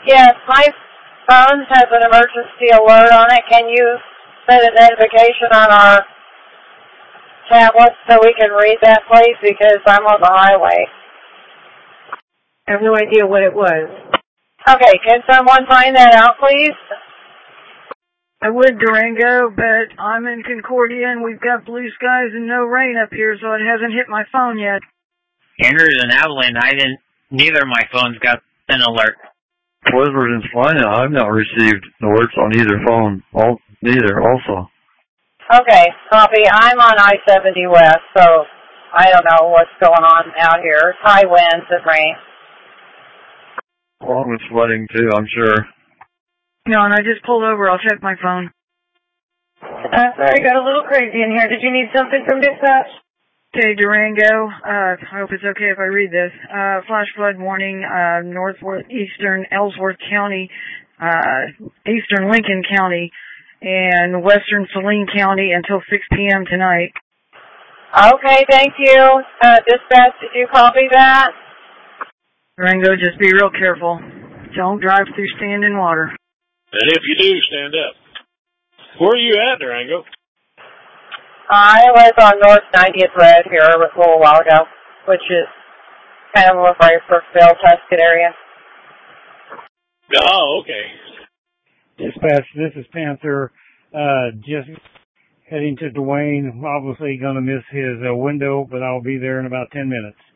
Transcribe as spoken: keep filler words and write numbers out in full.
Yes, my phone has an emergency alert on it. Can you set a notification on our tablet so we can read that, please? Because I'm on the highway. I have no idea what it was. Okay, can someone find that out, please? I would, Durango, but I'm in Concordia and we've got blue skies and no rain up here, so it hasn't hit my phone yet. Andrews and Abilene, I didn't, neither of my phones got an alert. Westward and Salina, I've not received alerts on either phone, all, neither also. Okay, copy. I'm on I seventy West, so I don't know what's going on out here. High winds and rain. Along with flooding too, I'm sure. No, and I just pulled over. I'll check my phone. Uh, sorry, got a little crazy in here. Did you need something from dispatch? Okay, Durango, uh, I hope it's okay if I read this. Uh, flash flood warning, uh, northwest, eastern Ellsworth County, uh, eastern Lincoln County, and western Saline County until six p.m. tonight. Okay, thank you. Uh, dispatch, did you copy that? Durango, just be real careful. Don't drive through standing water. And if you do, stand up. Where are you at, Durango? I was on North ninetieth Road here a little while ago, which is kind of over Brookville, Tuscan area. Oh, okay. Dispatch, this is Panther. Uh, just heading to Dwayne. Obviously going to miss his uh, window, but I'll be there in about ten minutes.